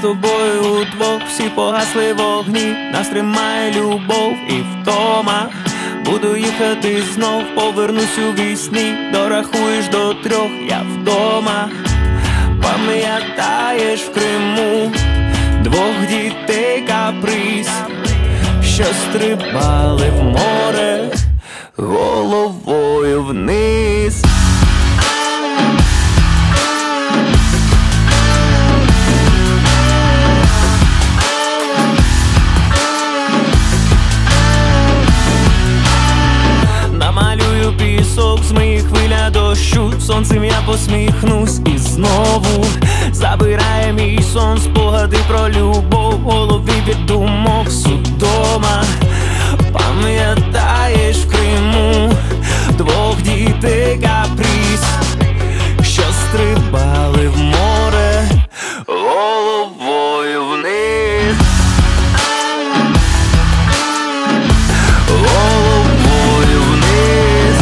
тобою удвох, всі погасли вогні, нас тримає любов і втома. Буду їхати знов, повернусь у вісні, дорахуєш до 3, я вдома. Пам'ятаєш в Криму 2 дітей каприз, що стрибали в море головою вниз. Намалюю пісок, змиє хвиля дощу, сонцем я посміхнусь і знову забирає мій сон спогади про любов, в голові від думок судома. Пам'ятаєш в Криму 2 дітей каприз, що стрибали в море головою вниз. Головою вниз.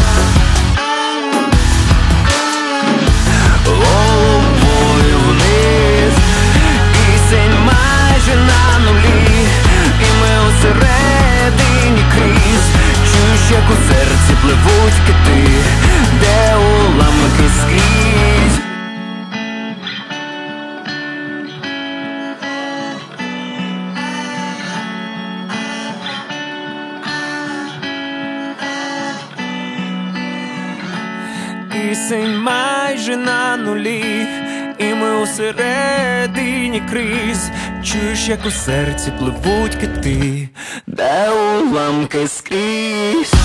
Головою вниз. Кисень майже на нулі, і ми усередині крізь. Чуєш, як у серці пливуть кити, де уламки скрізь. Кисень майже на нулі, і ми усередині крізь. Чуєш, як у серці пливуть кити, де уламки скрізь.